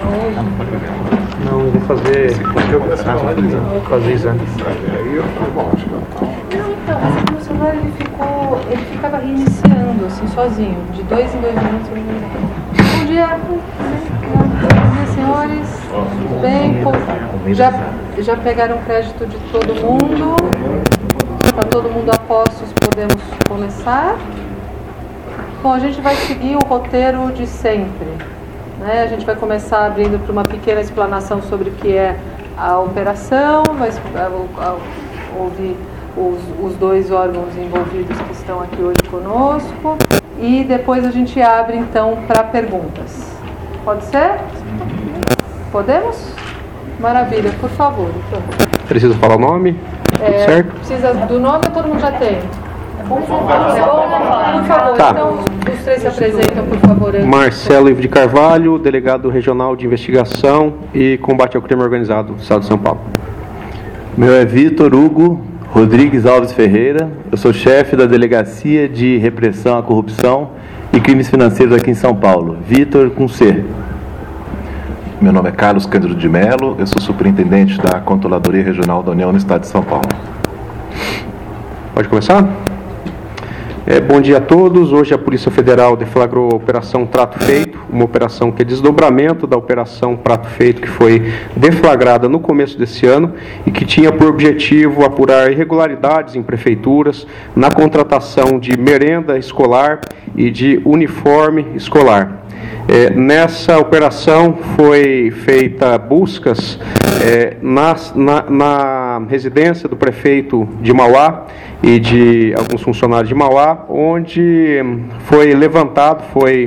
Não, eu vou fazer exame. Então, o celular ele ficava reiniciando assim sozinho, de 2 em 2 minutos. Bom dia, senhores, tudo bem? Já pegaram crédito de todo mundo? Está todo mundo a postos, podemos começar? Bom, a gente vai seguir o roteiro de sempre, né? A gente vai começar abrindo para uma pequena explanação sobre o que é a operação, vai ouvir os dois órgãos envolvidos que estão aqui hoje conosco e depois a gente abre então para perguntas. Pode ser? Podemos? Maravilha, por favor. Então. Precisa falar o nome? Certo? Precisa do nome ou todo mundo já tem? Por favor, tá. Então os três se apresentam, por favor. Marcelo Ivo de Carvalho, delegado regional de investigação e combate ao crime organizado do Estado de São Paulo. Meu é Vitor Hugo Rodrigues Alves Ferreira, eu sou chefe da Delegacia de Repressão à Corrupção e Crimes Financeiros aqui em São Paulo. Vitor com C. Meu nome é Carlos Cândido de Mello, eu sou superintendente da Controladoria Regional da União no Estado de São Paulo. Pode começar? Bom dia a todos. Hoje a Polícia Federal deflagrou a Operação Trato Feito, uma operação que é desdobramento da Operação Prato Feito, que foi deflagrada no começo desse ano e que tinha por objetivo apurar irregularidades em prefeituras na contratação de merenda escolar e de uniforme escolar. Nessa operação foi feita buscas na residência do prefeito de Mauá e de alguns funcionários de Mauá, onde foi levantado,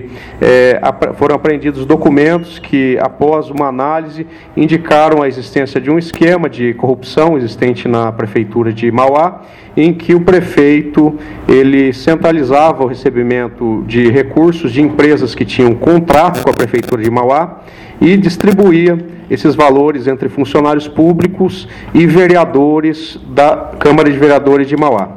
foram apreendidos documentos que, após uma análise, indicaram a existência de um esquema de corrupção existente na prefeitura de Mauá, em que o prefeito ele centralizava o recebimento de recursos de empresas que tinham contrato com a prefeitura de Mauá e distribuía esses valores entre funcionários públicos e vereadores da Câmara de Vereadores de Mauá.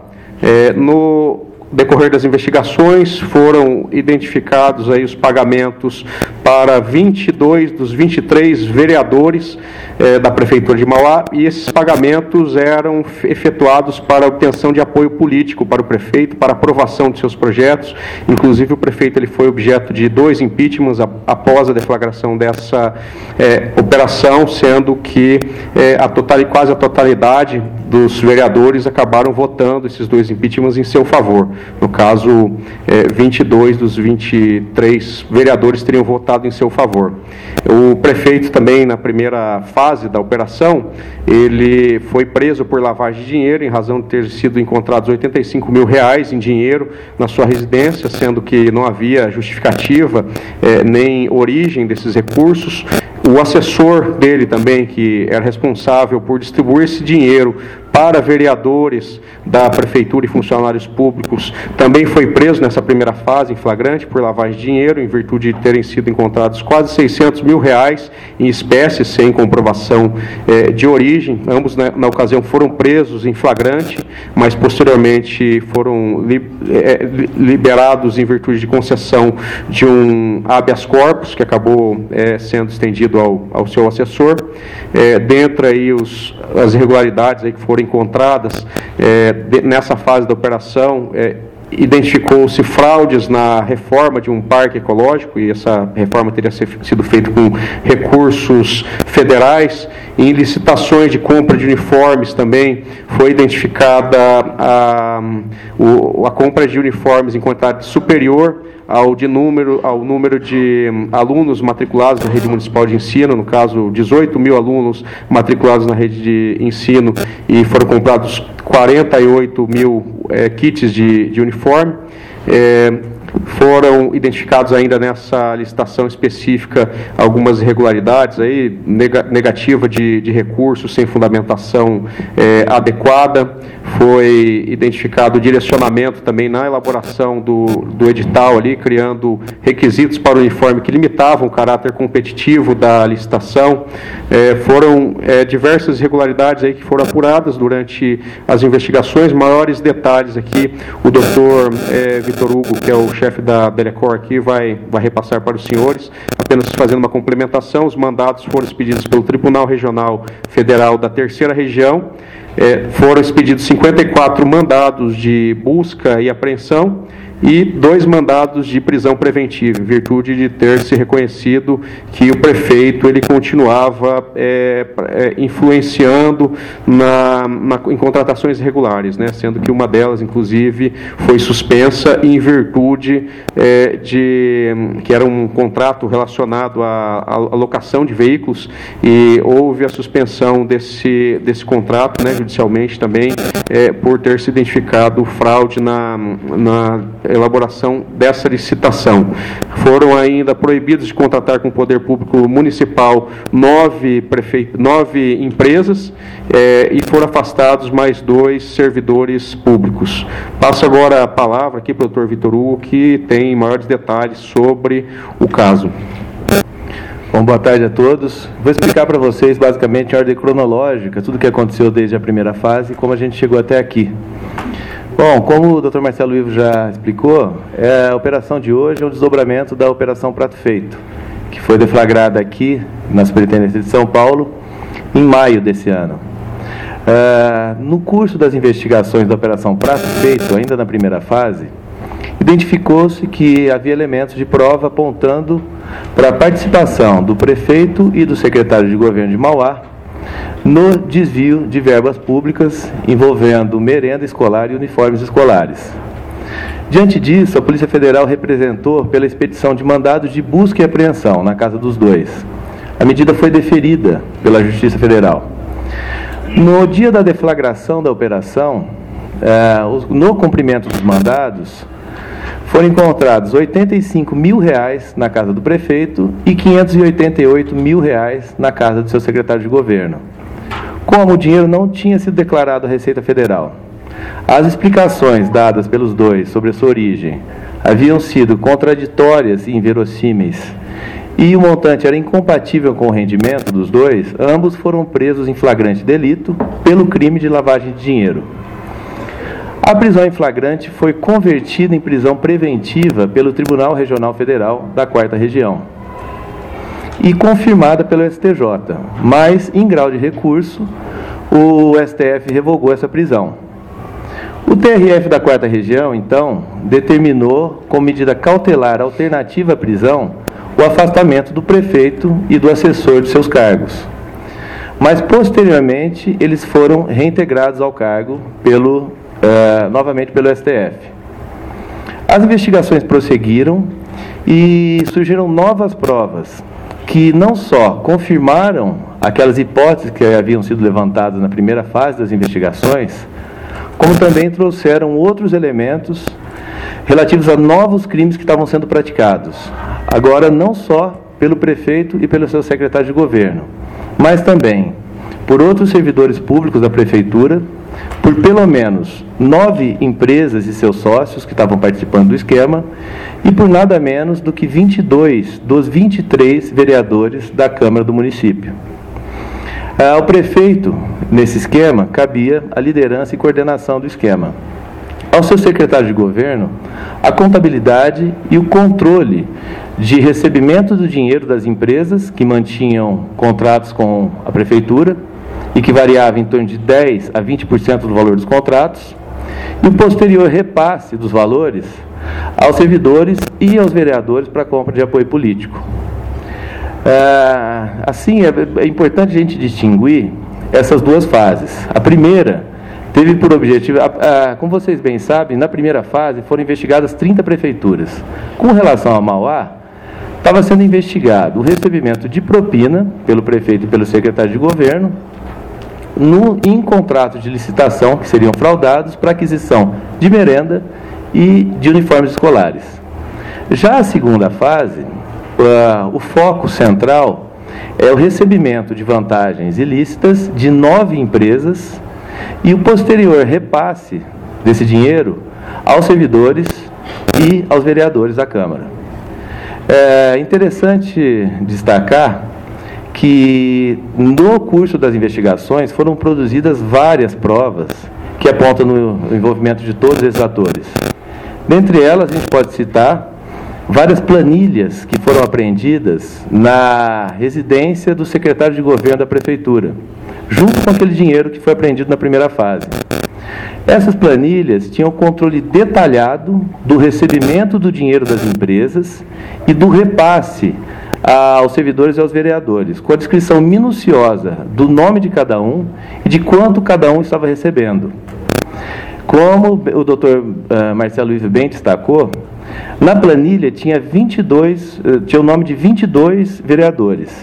No decorrer das investigações, foram identificados aí os pagamentos para 22 dos 23 vereadores da Prefeitura de Mauá, e esses pagamentos eram efetuados para obtenção de apoio político para o prefeito, para aprovação de seus projetos. Inclusive, o prefeito ele foi objeto de 2 impeachments após a deflagração dessa operação, sendo que quase a totalidade dos vereadores acabaram votando esses 2 impeachments em seu favor. No caso, 22 dos 23 vereadores teriam votado em seu favor. O prefeito também, na primeira fase da operação, ele foi preso por lavagem de dinheiro em razão de ter sido encontrados R$85 mil em dinheiro na sua residência, sendo que não havia justificativa nem origem desses recursos. O assessor dele também, que era responsável por distribuir esse dinheiro para vereadores da prefeitura e funcionários públicos, também foi preso nessa primeira fase em flagrante por lavagem de dinheiro, em virtude de terem sido encontrados quase R$600 mil em espécies sem comprovação de origem. Ambos, na ocasião, foram presos em flagrante, mas posteriormente foram liberados em virtude de concessão de um habeas corpus, que acabou sendo estendido ao seu assessor. Dentre aí as irregularidades aí que foram encontradas nessa fase da operação, identificou-se fraudes na reforma de um parque ecológico, e essa reforma teria sido feita com recursos federais. Em licitações de compra de uniformes também foi identificada a compra de uniformes em quantidade superior ao número de alunos matriculados na rede municipal de ensino, no caso 18 mil alunos matriculados na rede de ensino, e foram comprados 48 mil kits de uniforme. Foram identificados ainda nessa licitação específica algumas irregularidades, aí, negativa de recursos sem fundamentação adequada. Foi identificado o direcionamento também na elaboração do edital, ali, criando requisitos para o uniforme que limitavam o caráter competitivo da licitação. Foram diversas irregularidades aí que foram apuradas durante as investigações. Maiores detalhes aqui, o doutor Vitor Hugo, que é o chefe da Delecor aqui vai repassar para os senhores. Apenas fazendo uma complementação, os mandados foram expedidos pelo Tribunal Regional Federal da Terceira Região. Foram expedidos 54 mandados de busca e apreensão e 2 mandados de prisão preventiva, em virtude de ter se reconhecido que o prefeito ele continuava influenciando em contratações irregulares, né, sendo que uma delas, inclusive, foi suspensa em virtude que era um contrato relacionado à locação de veículos, e houve a suspensão desse contrato, né, judicialmente também, por ter se identificado fraude na elaboração dessa licitação. Foram ainda proibidos de contratar com o poder público municipal 9 empresas e foram afastados mais 2 servidores públicos. Passo agora a palavra aqui para o Dr. Vitor Hugo, que tem maiores detalhes sobre o caso. Bom, boa tarde a todos. Vou explicar para vocês, basicamente, em ordem cronológica, tudo o que aconteceu desde a primeira fase e como a gente chegou até aqui. Bom, como o Dr. Marcelo Ivo já explicou, a operação de hoje é um desdobramento da Operação Prato Feito, que foi deflagrada aqui na Superintendência de São Paulo em maio desse ano. No curso das investigações da Operação Prato Feito, ainda na primeira fase, identificou-se que havia elementos de prova apontando para a participação do prefeito e do secretário de governo de Mauá no desvio de verbas públicas envolvendo merenda escolar e uniformes escolares. Diante disso, a Polícia Federal representou pela expedição de mandados de busca e apreensão na casa dos 2. A medida foi deferida pela Justiça Federal. No dia da deflagração da operação, no cumprimento dos mandados, foram encontrados R$ 85 mil na casa do prefeito e R$ 588 mil na casa do seu secretário de governo. Como o dinheiro não tinha sido declarado à Receita Federal, as explicações dadas pelos 2 sobre a sua origem haviam sido contraditórias e inverossímeis, e o montante era incompatível com o rendimento dos 2, ambos foram presos em flagrante delito pelo crime de lavagem de dinheiro. A prisão em flagrante foi convertida em prisão preventiva pelo Tribunal Regional Federal da 4ª Região e confirmada pelo STJ, mas, em grau de recurso, o STF revogou essa prisão. O TRF da 4ª Região, então, determinou, como medida cautelar alternativa à prisão, o afastamento do prefeito e do assessor de seus cargos. Mas, posteriormente, eles foram reintegrados ao cargo novamente pelo STF. As investigações prosseguiram e surgiram novas provas que não só confirmaram aquelas hipóteses que haviam sido levantadas na primeira fase das investigações, como também trouxeram outros elementos relativos a novos crimes que estavam sendo praticados, agora não só pelo prefeito e pelo seu secretário de governo, mas também por outros servidores públicos da prefeitura, por pelo menos 9 empresas e seus sócios que estavam participando do esquema e por nada menos do que 22 dos 23 vereadores da Câmara do município. Ao prefeito, nesse esquema, cabia a liderança e coordenação do esquema. Ao seu secretário de governo, a contabilidade e o controle de recebimento do dinheiro das empresas que mantinham contratos com a prefeitura e que variava em torno de 10% a 20% do valor dos contratos, e o posterior repasse dos valores aos servidores e aos vereadores para compra de apoio político. Assim, é importante a gente distinguir essas duas fases. A primeira teve por objetivo, como vocês bem sabem, na primeira fase foram investigadas 30 prefeituras. Com relação a Mauá, estava sendo investigado o recebimento de propina pelo prefeito e pelo secretário de governo em contratos de licitação que seriam fraudados para aquisição de merenda e de uniformes escolares. Já a segunda fase, o foco central é o recebimento de vantagens ilícitas de 9 empresas e o posterior repasse desse dinheiro aos servidores e aos vereadores da Câmara. É interessante destacar que no curso das investigações foram produzidas várias provas que apontam no envolvimento de todos esses atores. Dentre elas, a gente pode citar várias planilhas que foram apreendidas na residência do secretário de governo da prefeitura, junto com aquele dinheiro que foi apreendido na primeira fase. Essas planilhas tinham controle detalhado do recebimento do dinheiro das empresas e do repasse aos servidores e aos vereadores, com a descrição minuciosa do nome de cada um e de quanto cada um estava recebendo. Como o doutor Marcelo Ivo bem destacou, na planilha tinha o nome de 22 vereadores.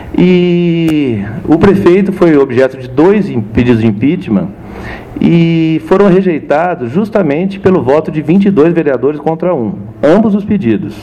E o prefeito foi objeto de 2 pedidos de impeachment e foram rejeitados justamente pelo voto de 22 vereadores contra 1, ambos os pedidos.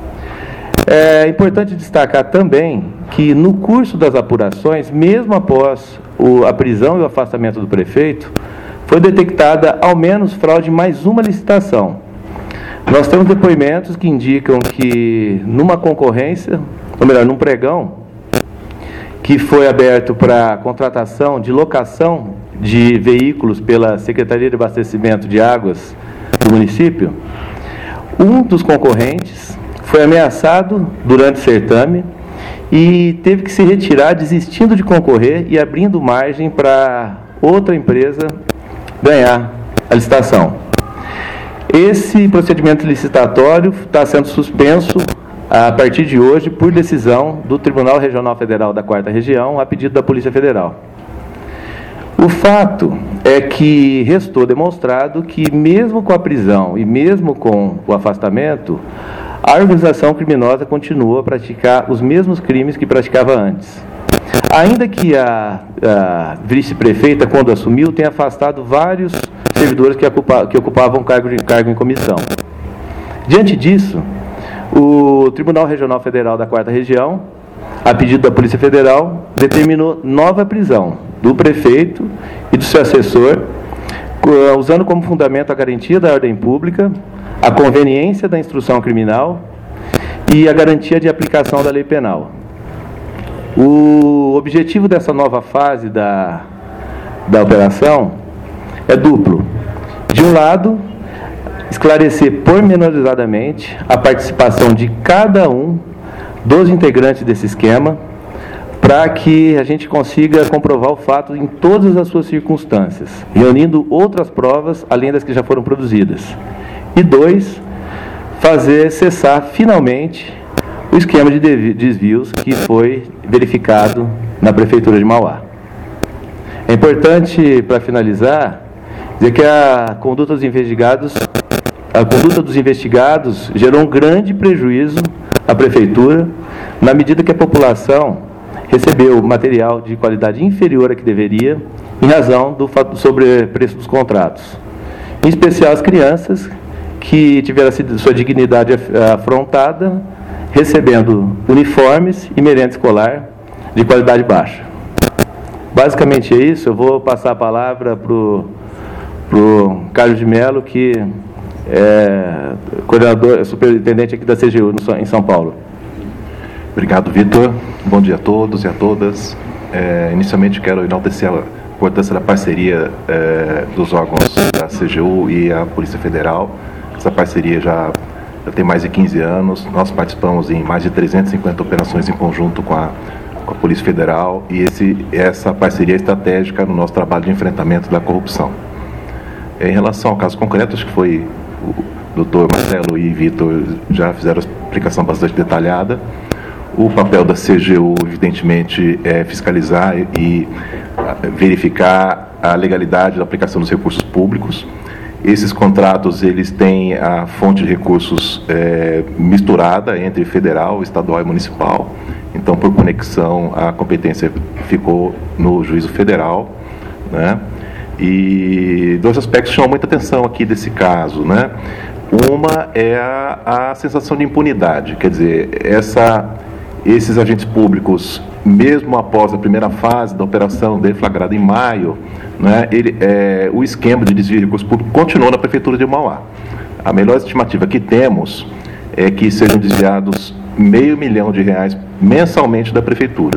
É importante destacar também que no curso das apurações, mesmo após a prisão e o afastamento do prefeito, foi detectada ao menos fraude em mais uma licitação. Nós temos depoimentos que indicam que numa concorrência, ou melhor, num pregão, que foi aberto para contratação de locação de veículos pela Secretaria de Abastecimento de Águas do município, um dos concorrentes foi ameaçado durante o certame e teve que se retirar, desistindo de concorrer e abrindo margem para outra empresa ganhar a licitação. Esse procedimento licitatório está sendo suspenso a partir de hoje por decisão do Tribunal Regional Federal da 4ª Região, a pedido da Polícia Federal. O fato é que restou demonstrado que, mesmo com a prisão e mesmo com o afastamento, a organização criminosa continuou a praticar os mesmos crimes que praticava antes. Ainda que a vice-prefeita, quando assumiu, tenha afastado vários servidores que ocupavam cargo em comissão. Diante disso, o Tribunal Regional Federal da 4ª Região, a pedido da Polícia Federal, determinou nova prisão do prefeito e do seu assessor, usando como fundamento a garantia da ordem pública, a conveniência da instrução criminal e a garantia de aplicação da lei penal. O objetivo dessa nova fase da operação é duplo. De um lado, esclarecer pormenorizadamente a participação de cada um dos integrantes desse esquema, para que a gente consiga comprovar o fato em todas as suas circunstâncias, reunindo outras provas além das que já foram produzidas. E 2, fazer cessar finalmente o esquema de desvios que foi verificado na Prefeitura de Mauá. É importante, para finalizar, dizer que a conduta dos investigados gerou um grande prejuízo à Prefeitura, na medida que a população recebeu material de qualidade inferior à que deveria, em razão do sobrepreço dos contratos. Em especial as crianças, que tiveram sua dignidade afrontada, recebendo uniformes e merenda escolar de qualidade baixa. Basicamente é isso. Eu vou passar a palavra para o Carlos de Mello, que é coordenador, superintendente aqui da CGU em São Paulo. Obrigado, Vitor. Bom dia a todos e a todas. Inicialmente quero enaltecer a importância da parceria dos órgãos da CGU e a Polícia Federal. Essa parceria já tem mais de 15 anos. Nós participamos em mais de 350 operações em conjunto com a Polícia Federal e essa parceria é estratégica no nosso trabalho de enfrentamento da corrupção. Em relação ao caso concreto, acho que foi o doutor Marcelo e Vitor já fizeram a explicação bastante detalhada. O papel da CGU, evidentemente, é fiscalizar e verificar a legalidade da aplicação dos recursos públicos. Esses contratos, eles têm a fonte de recursos misturada entre federal, estadual e municipal. Então, por conexão, a competência ficou no juízo federal, né? E 2 aspectos chamam muita atenção aqui desse caso, né? Uma é a sensação de impunidade, quer dizer, esses agentes públicos, mesmo após a primeira fase da operação deflagrada em maio, né, o esquema de desvio de recursos públicos continuou na Prefeitura de Mauá. A melhor estimativa que temos é que sejam desviados R$500 milhão mensalmente da Prefeitura.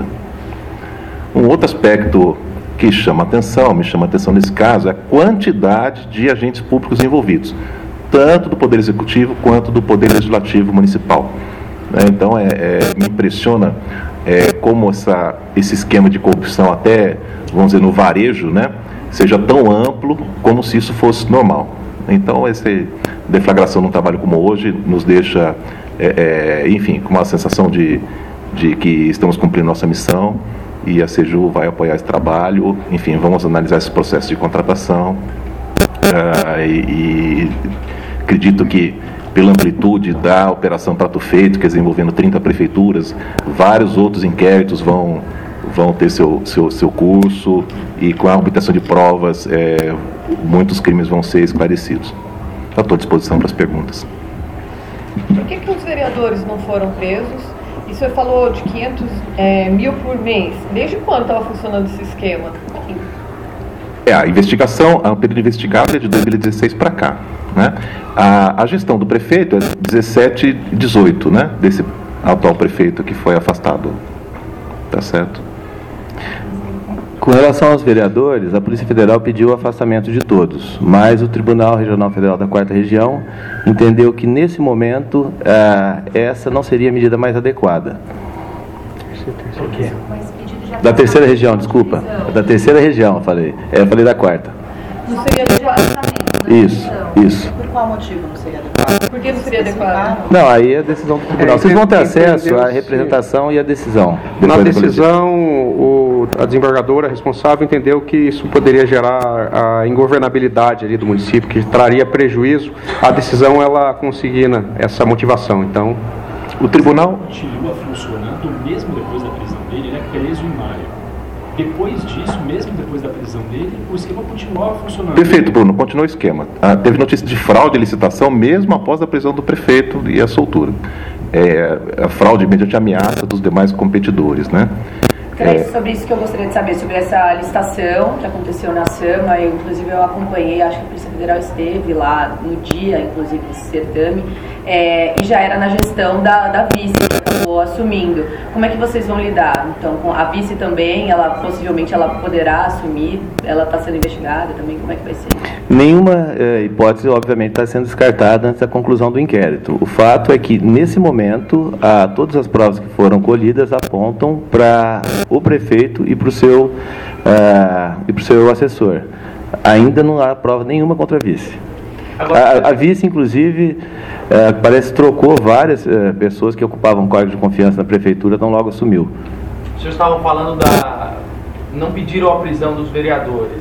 Um outro aspecto que me chama atenção nesse caso, é a quantidade de agentes públicos envolvidos. tanto do Poder Executivo quanto do Poder Legislativo Municipal. Então, me impressiona como esse esquema de corrupção, até, vamos dizer, no varejo, né, seja tão amplo como se isso fosse normal. Então, essa deflagração num trabalho como hoje nos deixa, enfim, com uma sensação de que estamos cumprindo nossa missão, e a CEJU vai apoiar esse trabalho. Enfim, vamos analisar esse processo de contratação, e acredito que, pela amplitude da Operação Prato Feito, quer dizer, envolvendo 30 prefeituras, vários outros inquéritos vão ter seu curso, e com a obtenção de provas, muitos crimes vão ser esclarecidos. Estou à disposição para as perguntas. Por que os vereadores não foram presos? E o senhor falou de 500 mil por mês. Desde quando estava funcionando esse esquema? A investigação, o período investigado é de 2016 para cá, né? A gestão do prefeito é 17 e 18, né? Desse atual prefeito que foi afastado. Tá certo? Com relação aos vereadores, a Polícia Federal pediu o afastamento de todos, mas o Tribunal Regional Federal da 4ª Região entendeu que, nesse momento, essa não seria a medida mais adequada. Da 3ª Região, desculpa. Da 3ª Região, eu falei da 4ª. Não seria adequado? Isso. Por qual motivo não seria adequado? Por que não seria adequado? Não, aí é a decisão do tribunal. Vocês vão ter acesso à representação e à decisão. Na decisão, a desembargadora responsável entendeu que isso poderia gerar a ingovernabilidade ali do município, que traria prejuízo. A decisão, ela consigna essa motivação. Então, o tribunal continua funcionando mesmo depois da prisão dele. Ele é preso em maio. Depois disso, mesmo depois da prisão dele, o esquema continuava funcionando. Perfeito, Bruno, continua o esquema. Teve notícia de fraude e licitação mesmo após a prisão do prefeito e a soltura. A fraude mediante ameaça dos demais competidores, né? Então, é sobre isso que eu gostaria de saber, sobre essa licitação que aconteceu na SAMA. Inclusive, eu acompanhei, acho que a Polícia Federal esteve lá no dia, inclusive, desse certame, e já era na gestão da vice, que acabou assumindo. Como é que vocês vão lidar? Então, com a vice também, possivelmente ela poderá assumir, ela está sendo investigada também, como é que vai ser? Nenhuma hipótese, obviamente, está sendo descartada antes da conclusão do inquérito. O fato é que, nesse momento, todas as provas que foram colhidas apontam para o prefeito e para o seu assessor. Ainda não há prova nenhuma contra a vice. A vice, inclusive, parece que trocou várias pessoas que ocupavam cargos de confiança na prefeitura, então logo assumiu. Os senhores estavam falando não pediram a prisão dos vereadores.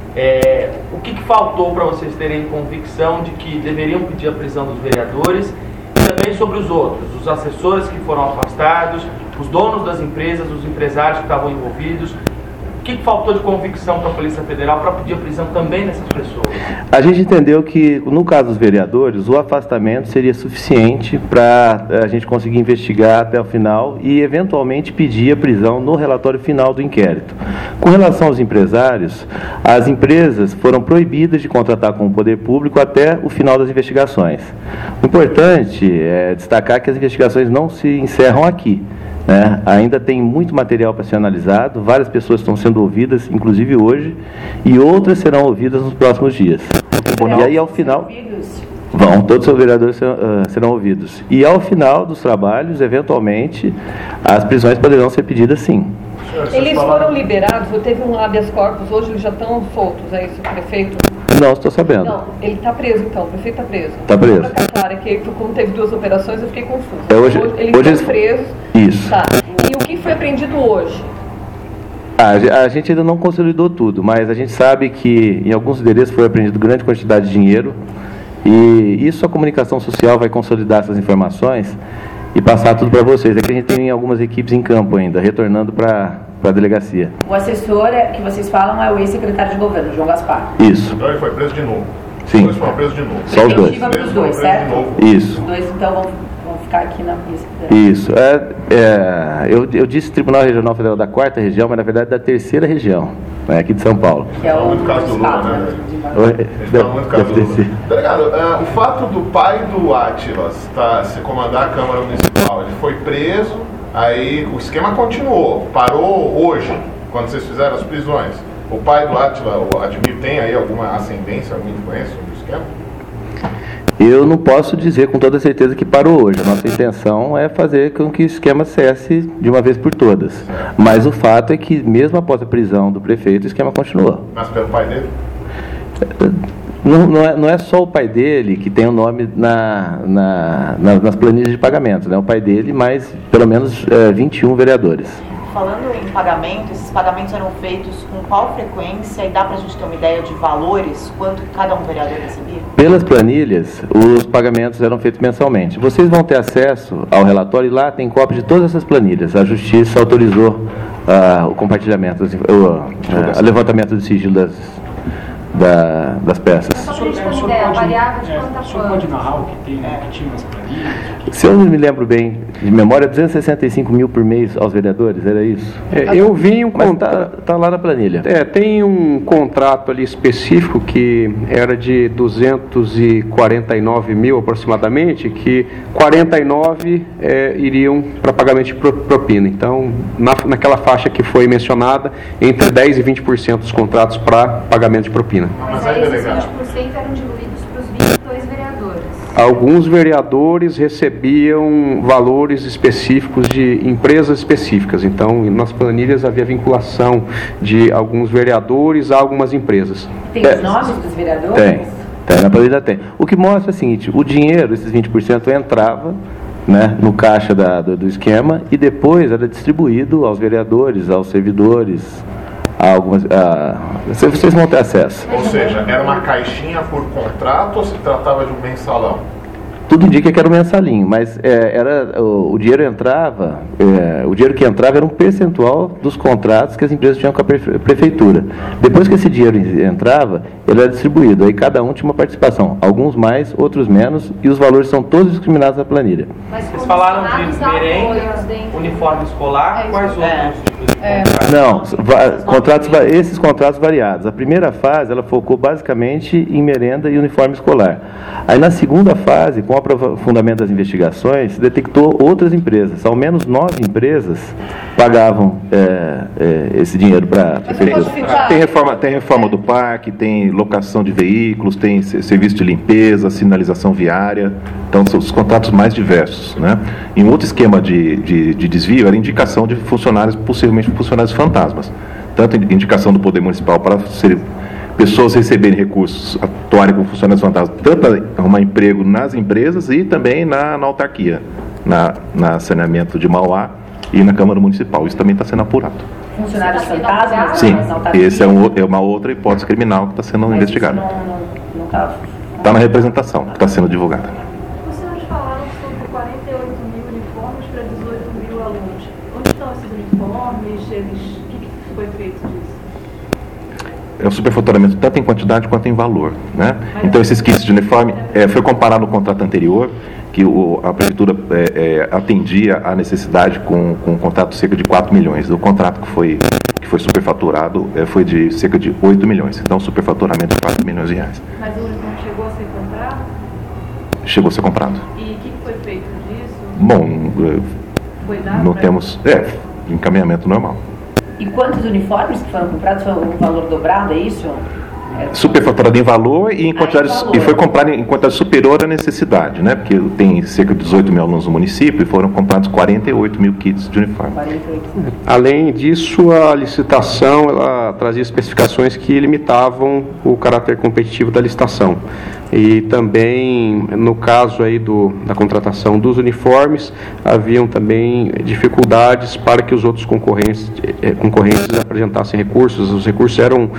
O que faltou para vocês terem convicção de que deveriam pedir a prisão dos vereadores? E também sobre os outros, os assessores que foram afastados, os donos das empresas, os empresários que estavam envolvidos. O que faltou de convicção para a Polícia Federal para pedir a prisão também dessas pessoas? A gente entendeu que, no caso dos vereadores, o afastamento seria suficiente para a gente conseguir investigar até o final e, eventualmente, pedir a prisão no relatório final do inquérito. Com relação aos empresários, as empresas foram proibidas de contratar com o poder público até o final das investigações. O importante é destacar que as investigações não se encerram aqui. Ainda tem muito material para ser analisado, várias pessoas estão sendo ouvidas, inclusive hoje, e outras serão ouvidas nos próximos dias. E aí, ao final, todos os vereadores serão ouvidos. E ao final dos trabalhos, eventualmente, as prisões poderão ser pedidas, sim. Eles foram liberados, teve um habeas corpus, hoje eles já estão soltos, é isso, o prefeito? Não, estou sabendo. Não, ele está preso então, o prefeito está preso. Está preso. Claro, que como teve 2 operações, eu fiquei confusa. Hoje está preso. Isso. Tá. E o que foi apreendido hoje? A gente ainda não consolidou tudo, mas a gente sabe que em alguns endereços foi apreendido grande quantidade de dinheiro, e isso a comunicação social vai consolidar essas informações e passar tudo para vocês. É que a gente tem algumas equipes em campo ainda, retornando para a delegacia. O assessor que vocês falam é o ex-secretário de governo, João Gaspar. Isso. Então ele foi preso de novo. Sim. Os dois foram presos de novo. Só os dois. Preventiva para os dois, certo? Isso. Os dois, então, vão ficar aqui na Polícia Federal. Isso. Eu disse Tribunal Regional Federal da 4ª Região, mas na verdade da 3ª Região, aqui de São Paulo. Que é o caso do Lula, né? Deve Delegado, o fato do pai do Átila se comandar a Câmara Municipal, ele foi preso, aí o esquema continuou, parou hoje, quando vocês fizeram as prisões. O pai do Átila, o Admir, tem aí alguma ascendência, alguma influência sobre o esquema? Eu não posso dizer com toda certeza que parou hoje. A nossa intenção é fazer com que o esquema cesse de uma vez por todas. Mas o fato é que, mesmo após a prisão do prefeito, o esquema continuou. Mas pelo pai dele? Não é só o pai dele que tem o nome nas planilhas de pagamentos, né? O pai dele, mais pelo menos 21 vereadores. Falando em pagamento, esses pagamentos eram feitos com qual frequência e dá para a gente ter uma ideia de valores, quanto cada um vereador recebia? Pelas planilhas, os pagamentos eram feitos mensalmente. Vocês vão ter acesso ao relatório e lá tem cópia de todas essas planilhas. A Justiça autorizou o compartilhamento, o levantamento de sigilo das peças. Só para a gente ter uma ideia, variável de quanto O senhor pode narrar o que tinha nas planilhas? Se eu não me lembro bem, de memória, 265 mil por mês aos vereadores, era isso? Eu vi um Mas contrato. tá lá na planilha. Tem um contrato ali específico que era de 249 mil aproximadamente, que 49 iriam para pagamento de propina. Então, naquela faixa que foi mencionada, entre 10% e 20% dos contratos para pagamento de propina. Mas aí esses 20% eram diluídos para os 22 vereadores. Alguns vereadores recebiam valores específicos de empresas específicas. Então, nas planilhas havia vinculação de alguns vereadores a algumas empresas. Tem os nomes dos vereadores? Tem, na planilha tem. O que mostra é o seguinte, o dinheiro, esses 20% entrava, né, no caixa do esquema e depois era distribuído aos vereadores, aos servidores, vocês vão ter acesso. Ou seja, era uma caixinha por contrato ou se tratava de um mensalão? Tudo indica que era um mensalinho, mas o dinheiro entrava, o dinheiro que entrava era um percentual dos contratos que as empresas tinham com a prefeitura. Depois que esse dinheiro entrava, ele era distribuído, aí cada um tinha uma participação, alguns mais, outros menos, e os valores são todos discriminados na planilha. Vocês falaram de merenda, uniforme escolar, quais outros tipos de contratos? Não, esses contratos variados. A primeira fase, ela focou basicamente em merenda e uniforme escolar. Aí na segunda fase, com o aprofundamento das investigações, se detectou outras empresas. Ao menos 9 empresas pagavam esse dinheiro para a prefeitura. Tem reforma do parque, tem locação de veículos, tem serviço de limpeza, sinalização viária. Então, são os contratos mais diversos, né? Em outro esquema de desvio, era indicação de funcionários, possivelmente funcionários fantasmas. Tanto indicação do Poder Municipal para pessoas receberem recursos, atuarem como funcionários fantasmas, tanto arrumar emprego nas empresas e também na autarquia, na saneamento de Mauá e na Câmara Municipal. Isso também está sendo apurado. Funcionários fantasmas? Sim, esse é uma outra hipótese criminal que está sendo investigada. Está na representação, que está sendo divulgada. Os senhores falaram sobre 48 mil uniformes para 18 mil alunos. Onde estão esses uniformes? O que foi feito disso? É o superfaturamento tanto em quantidade quanto em valor, né? Então, esses kits de uniforme foi comparado no contrato anterior, que a prefeitura atendia a necessidade com um contrato de cerca de 4 milhões. O contrato que foi superfaturado foi de cerca de 8 milhões. Então, superfaturamento de 4 milhões de reais. Mas o uniforme chegou a ser comprado? Chegou a ser comprado. E o que foi feito disso? Bom, Foi dado não temos... encaminhamento normal. E quantos uniformes que foram comprados? Foi um valor dobrado, é isso? Superfaturado em valor e em quantidades, e foi comprado em quantidade superior à necessidade, né? Porque tem cerca de 18 mil alunos no município e foram comprados 48 mil kits de uniforme. Além disso, a licitação ela trazia especificações que limitavam o caráter competitivo da licitação. E também, no caso aí da contratação dos uniformes, haviam também dificuldades para que os outros concorrentes apresentassem recursos. Os recursos eram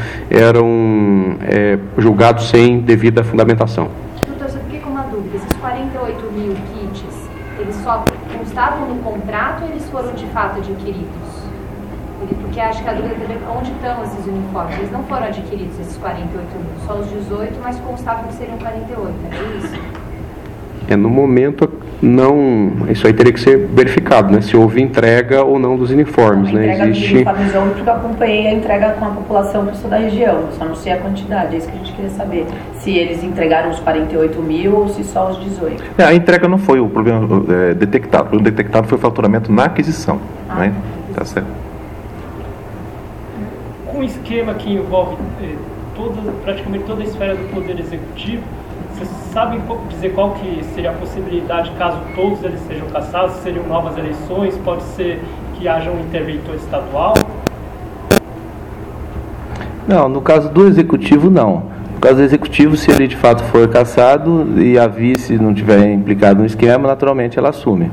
julgados sem devida fundamentação. Doutor, eu fiquei com uma dúvida. Esses 48 mil kits, eles só constavam no contrato ou eles foram de fato adquiridos? Porque acho que a dúvida é onde estão esses uniformes. Eles não foram adquiridos, esses 48 mil, só os 18, mas constavam que seriam 48, é isso? No momento, não. Isso aí teria que ser verificado, né? Se houve entrega ou não dos uniformes, né? Entrega de uniformes, porque eu acompanhei a entrega com a população que eu sou da região, eu só não sei a quantidade, é isso que a gente queria saber. Se eles entregaram os 48 mil ou se só os 18. A entrega não foi o problema detectado. O problema detectado foi o faturamento na aquisição. Né? Tá certo. Com um esquema que envolve praticamente toda a esfera do Poder Executivo, sabem dizer qual que seria a possibilidade caso todos eles sejam cassados? Seriam novas eleições? Pode ser que haja um interventor estadual? Não, no caso do executivo, não. No caso do executivo, se ele de fato for cassado e a vice não tiver implicado no esquema, naturalmente ela assume.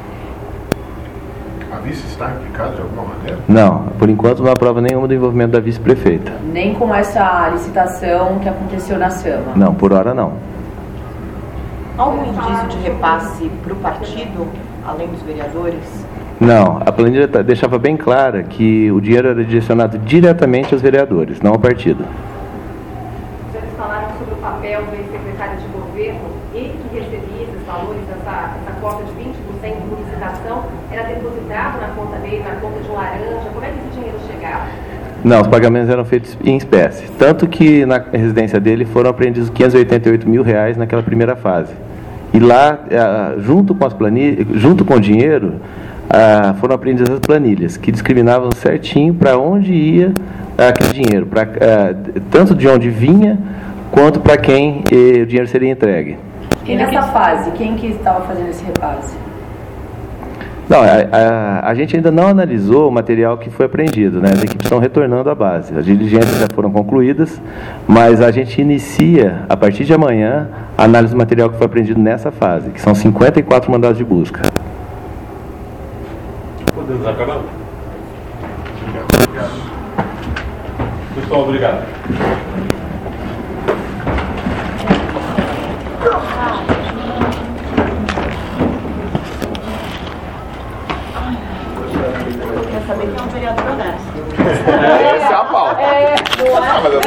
A vice está implicada de alguma maneira? Não, por enquanto não há prova nenhuma do envolvimento da vice-prefeita. Nem com essa licitação que aconteceu na Sama? Não, por hora não. Algum indício de repasse para o partido, além dos vereadores? Não, a planilha deixava bem clara que o dinheiro era direcionado diretamente aos vereadores, não ao partido. Vocês falaram sobre o papel do ex-secretário de governo, ele que recebia esses valores, essa cota de 20% por licitação, era depositado na conta dele, na conta de laranja? Como é que esse dinheiro chegava? Não, os pagamentos eram feitos em espécie. Tanto que na residência dele foram apreendidos R$588 mil naquela primeira fase. E lá, junto com as planilhas, junto com o dinheiro, foram apreendidas as planilhas, que discriminavam certinho para onde ia aquele dinheiro, tanto de onde vinha, quanto para quem o dinheiro seria entregue. E nessa fase, quem que estava fazendo esse repasse? Não, a gente ainda não analisou o material que foi apreendido, né? As equipes estão retornando à base. As diligências já foram concluídas, mas a gente inicia, a partir de amanhã, a análise do material que foi apreendido nessa fase, que são 54 mandados de busca. Podemos acabar? Obrigado. Pessoal, obrigado. Quer saber quem é um vereador honesto? Essa é a pauta. Não é?